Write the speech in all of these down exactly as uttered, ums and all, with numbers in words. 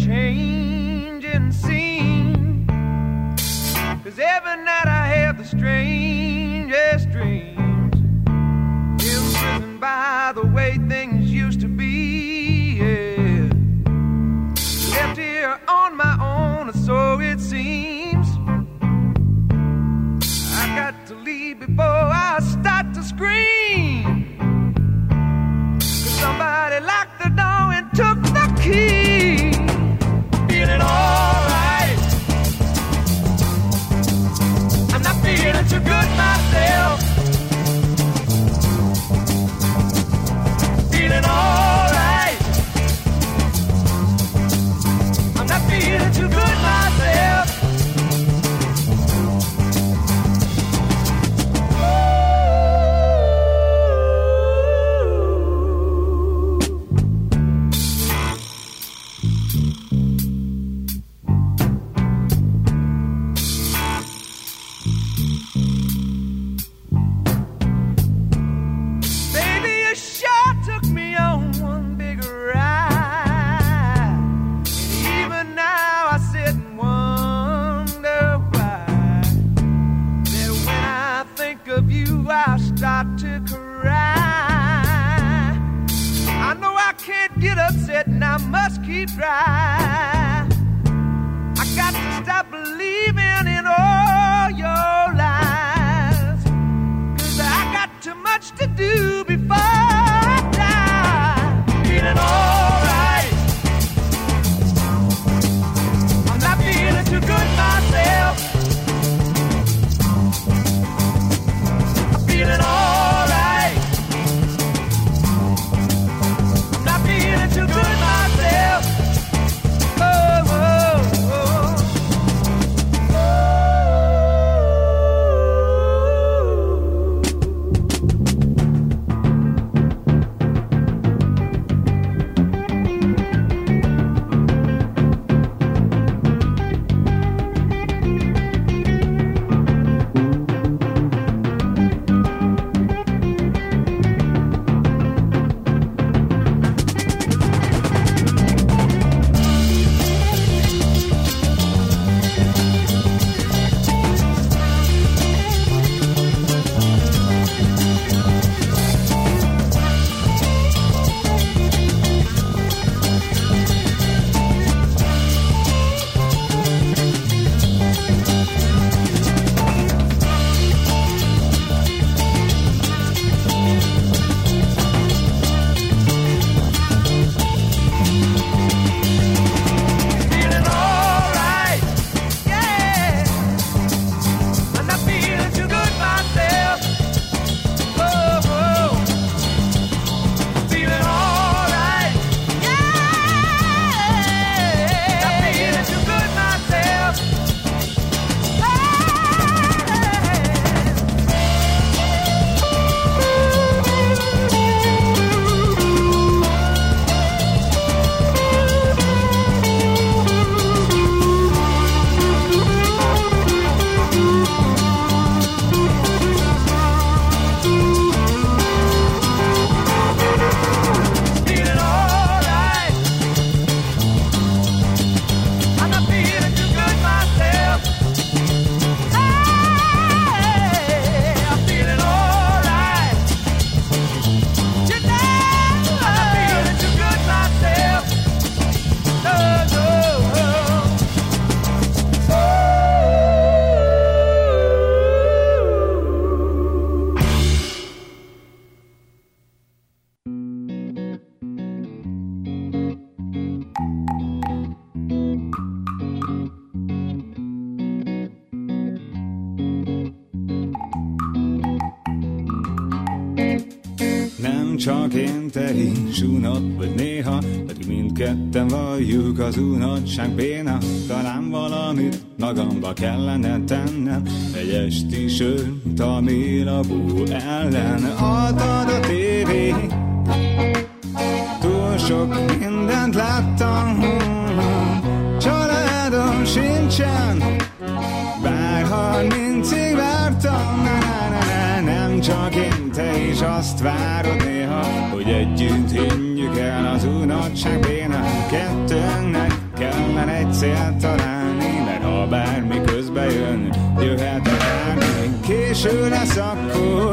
changing scene. 'Cause every night I have the strangest dreams, imprisoned by the way things used to be, yeah. Left here on my own, so it seems. I got to leave before I start to scream. 'Cause somebody locked the door and took the key. Feeling alright, I'm not feeling too good myself. Feeling alright, I'm not feeling too good myself. I start to cry. I know I can't get upset and I must keep trying. I got to stop believing in all your lies, 'cause I got too much to do before I die. Feeling alright, I'm not feeling too good myself. Feeling alright, I'm not feeling too good myself. Oh, oh, oh. Csak én, te is unod vagy néha, pedig mindketten valljuk az unodság béna. Talán valamit magamba kellene tennem, egy esti sört a mélabú ellen. Adad a tévé, túl sok mindent láttam, családom sincsen, bár harmincig vártam. Nem csak én, te is azt várod néha, hogy együtt hinjük el az unodság bénán. Kettőnknek kell célt találni, mert ha bármi közbe jön, jöhet akármi. Késő lesz akkor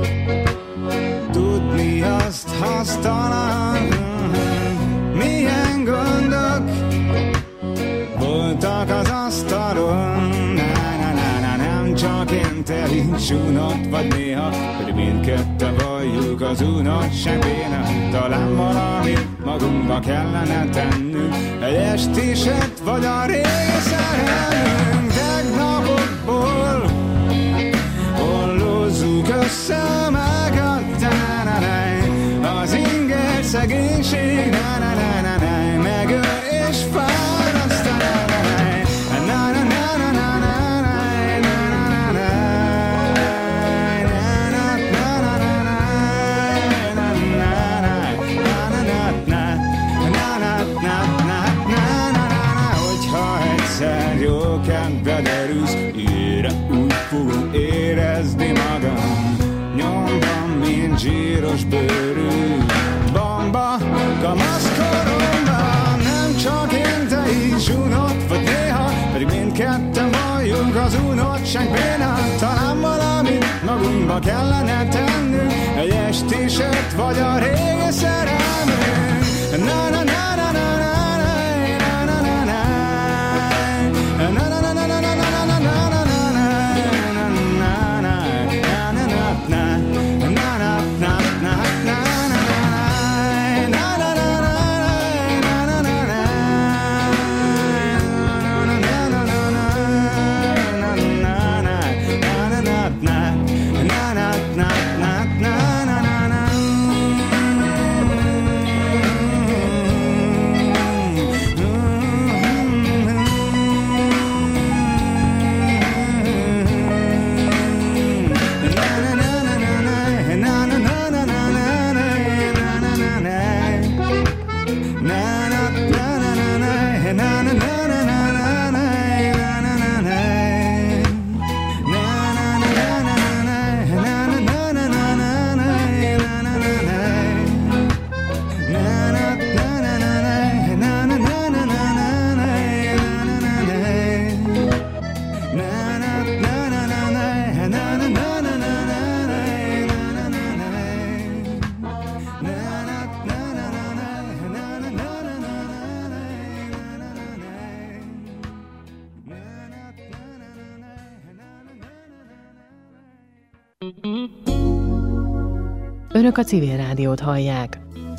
tudni azt hasztalan. Milyen gondok voltak az asztalon. Nem csak én, te is unott vagy néha, hogy mindketten valljuk az unatság béna. Talán valamit magunkba kellene tennünk, egy estiset vagy a régi szerelmünk. Tegnapokból hollózzuk össze a mágat, az inger szegénység, megöl és fáraszt. Derűsz, ére úgy fogom érezni magam, nyomban, mint zsíros bőrű bamba, kamaszkoromban. Nem csak én, te is unott vagy néha, pedig mindketten valljuk az unottság béna. Talán valamit magunkba kellene tennünk, egy estiset vagy a régi szerelmünk. Na na na na na na. Önök a Civil Rádiót hallják.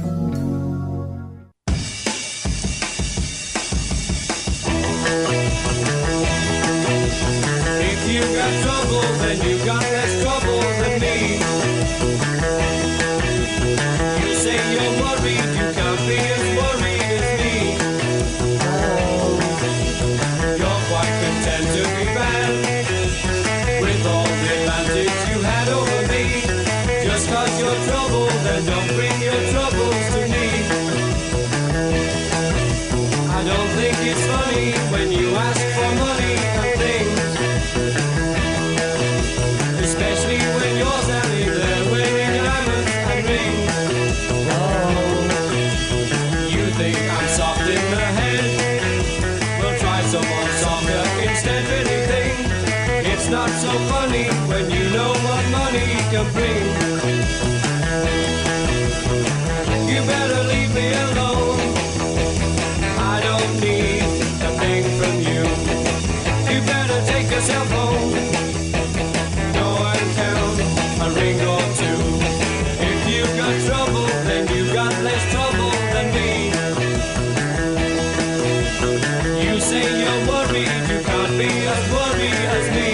Not so funny when you know what money can bring. You better leave me alone. I don't need a thing from you. You better take yourself home. Go and count a ring or two. If you've got trouble, then you've got less trouble than me. You say you're worried, you can't be as worried as me.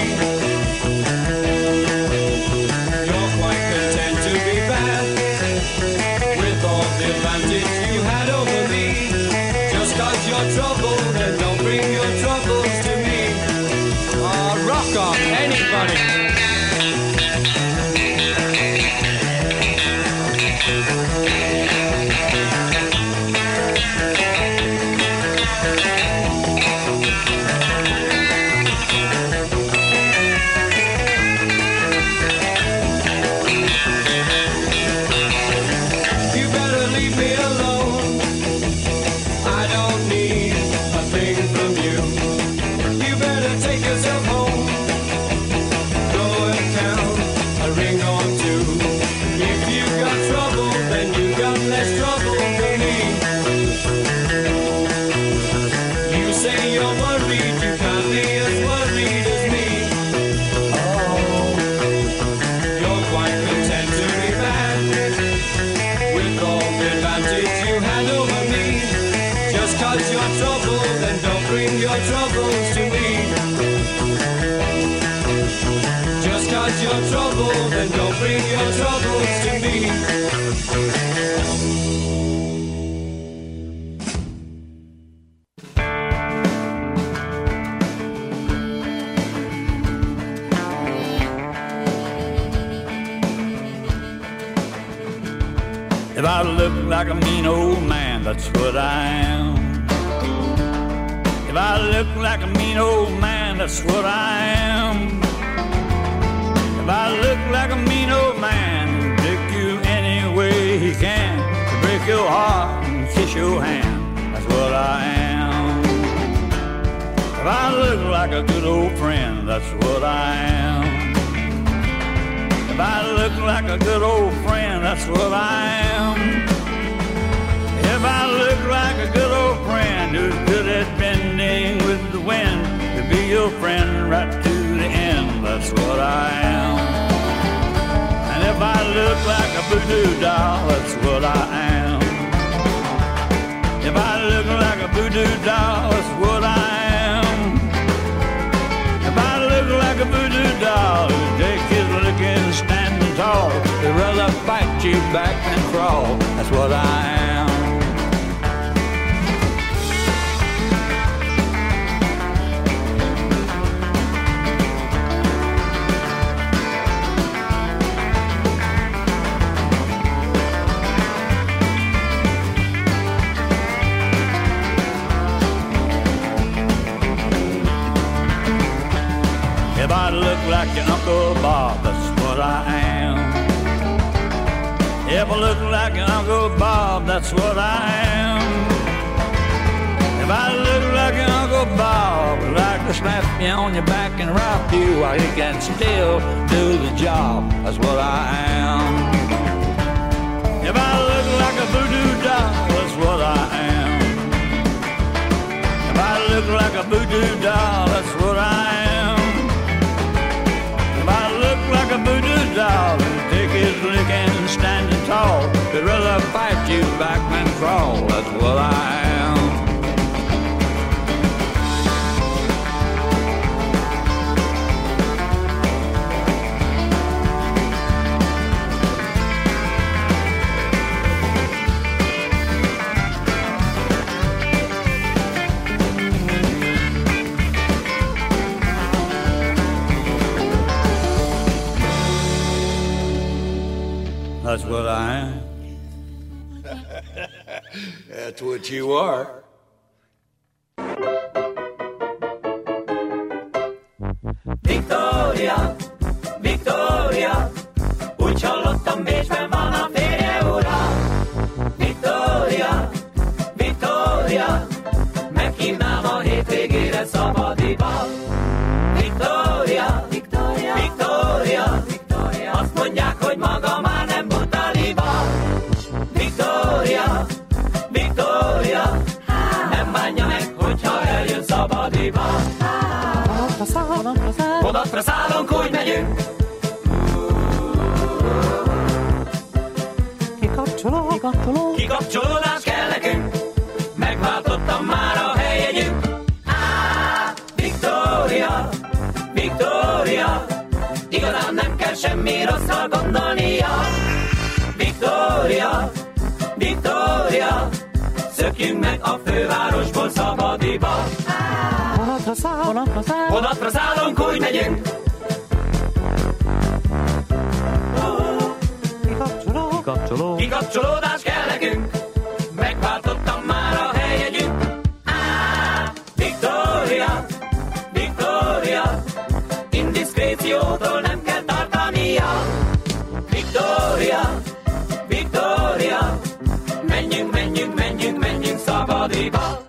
Trouble, then don't bring your troubles to me. Oh, rock off, anybody. You better leave me alone. cause you're troubled, then don't bring your troubles to me. Just cause you're troubled, then don't bring your troubles to me. If I look like a mean old man, that's what I am. If I look like a mean old man, that's what I am. If I look like a mean old man, he'll take you any way he can, to break your heart and kiss your hand, that's what I am. If I look like a good old friend, that's what I am. If I look like a good old friend, that's what I am. If I look like a good old friend who's good at bending with the wind, to be your friend right to the end, that's what I am. And if I look like a voodoo doll, that's what I am. If I look like a voodoo doll, that's what I am. If I look like a voodoo doll who take his licking standing tall, they'd rather fight you back than crawl, that's what I am. If I look like your Uncle Bob, that's what I am. If I look like your Uncle Bob, that's what I am. If I look like your Uncle Bob, I'd like to slap you on your back and rock you while you can still do the job, that's what I am. If I look like a voodoo doll, that's what I am. If I look like a voodoo doll, that's what I am. I look like a voodoo doll and take his licking standing tall, they'd rather fight you back than crawl, that's what I am. That's what I am. That's what you are. Victoria, Victoria, úgy hallottam, Bécsben van a férje ura. Victoria, Victoria, meghívnám a hétvégére szabadiba. Victoria, Victoria, Victoria, Victoria, azt mondják, hogy maga már nem butaliba. Victoria, Victoria, nem bánja meg, hogyha eljön szabadiba. Odatra szállunk, úgy megyünk. Kikapcsoló, kikapcsoló, kikapcsolódás kell nekünk. Megváltottam már a helyjegyünk. Á, Victoria, Victoria, igazán nem kell semmi rosszal gondolnia. Victoria, Victoria, szökjünk meg a fővárosból szabadiba. Vonatra száll, vonatra száll, vonatra szállunk, úgy megyünk. Kikapcsoló, kikapcsoló, kikapcsolódás kell nekünk. Megváltottam már a helyjegyünk. Á, Victoria, Victoria, indiszkréciótól nem kell tartania. Victoria, Victoria, menjünk, menjünk, menjünk, menjünk szabadiba.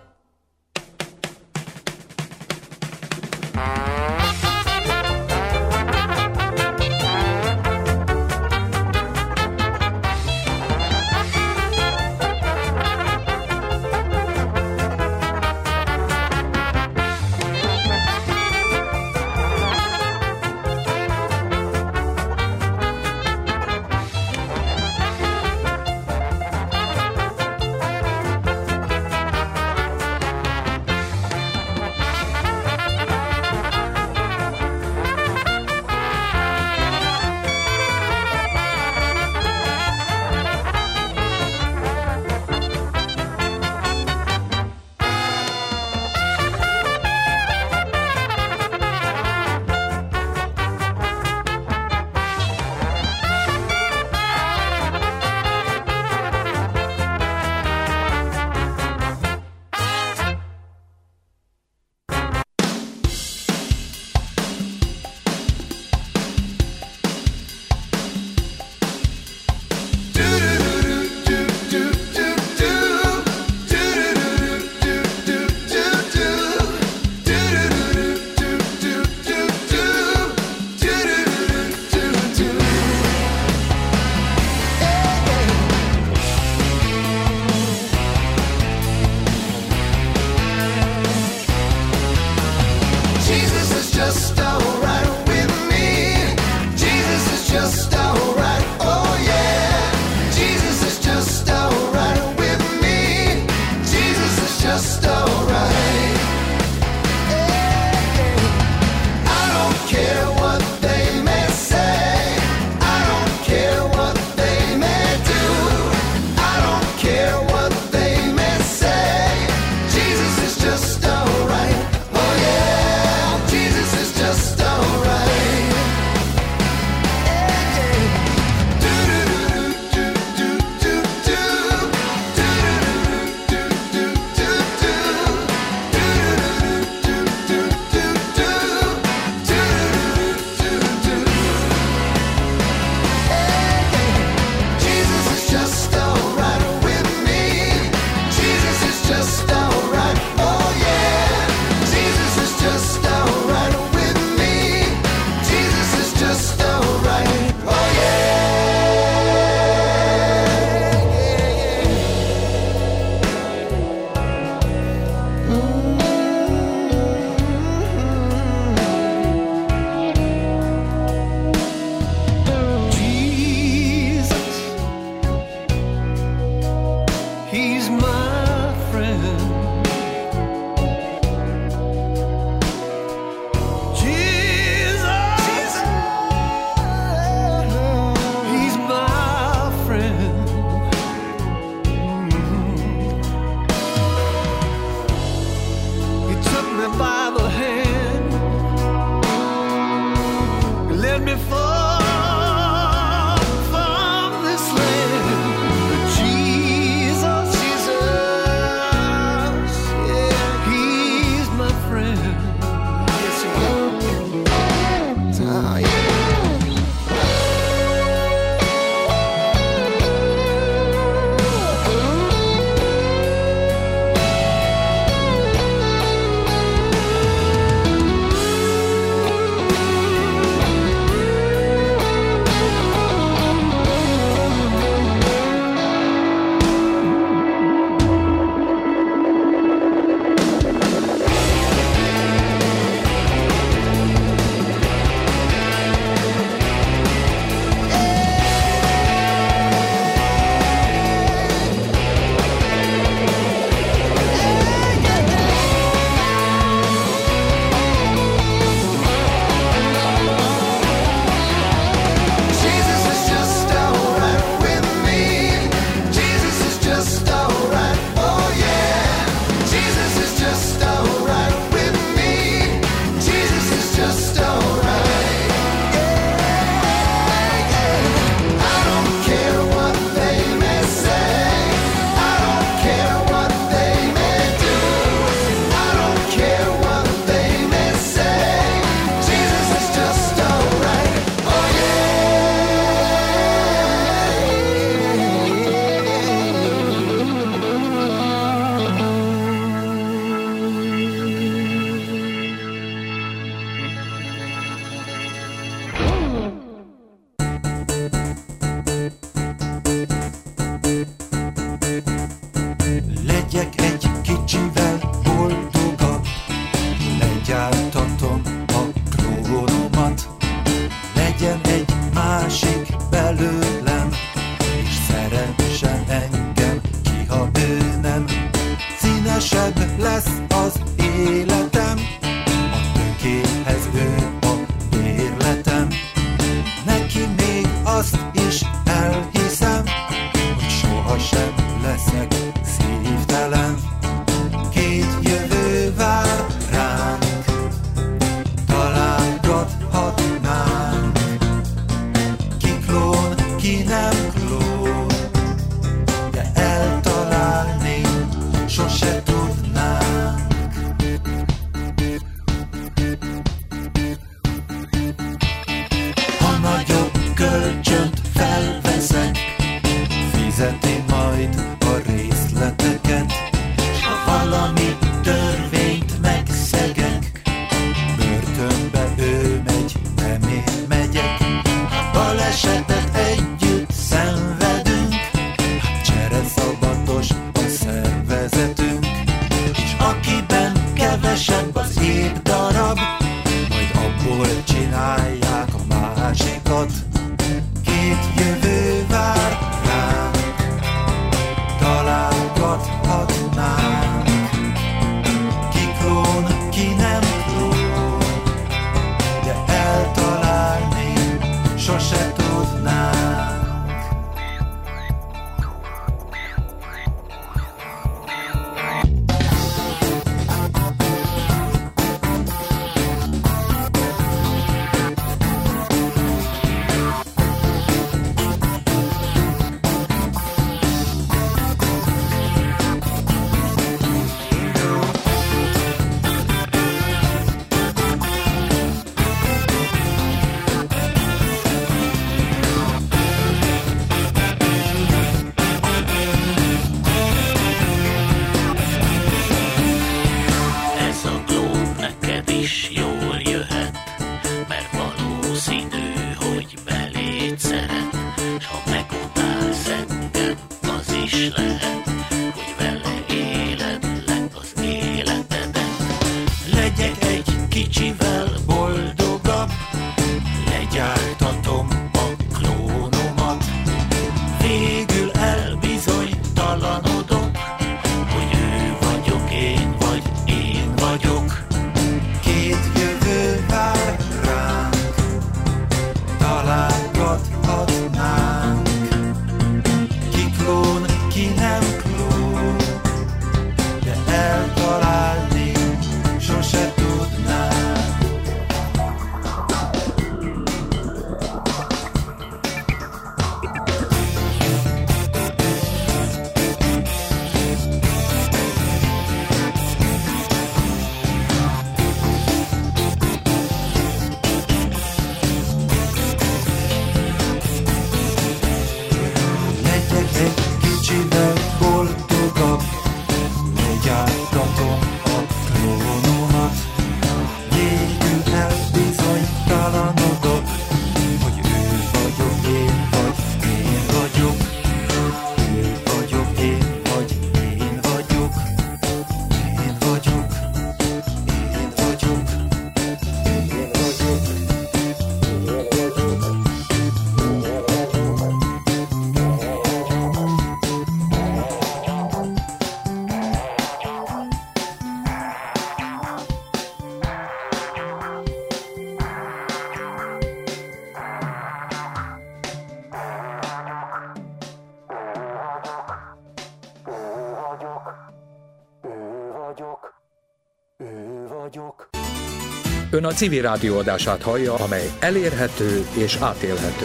Ön a Civil Rádió adását hallja, amely elérhető és átélhető.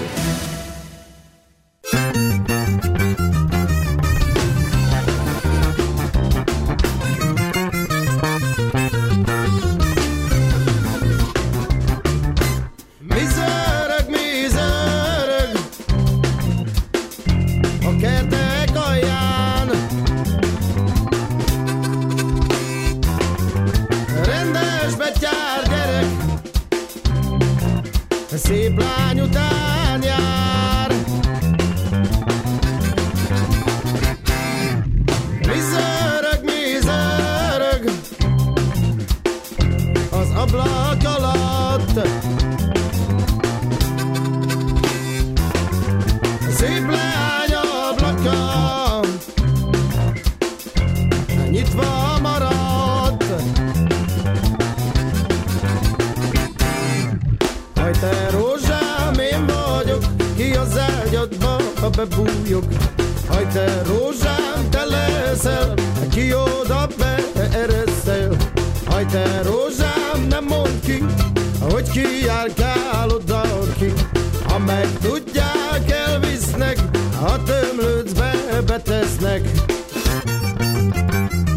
Mizörög, mizörög a kertek alján, rendes betyár gyerek, szép lány után jár. Mizörög, mizörög az ablak alatt, szép lány ablaka nyitva maradt. Haj te rózsám, én vagyok, ki az ágyadba, ha bebújok. Haj te rózsám, te leszel, ki oda beereszel. Haj te rózsám, nem mondd ki, hogy ki járkál oda ki. Ha meg tudják, elvisznek, ha tömlődsz be, betesznek.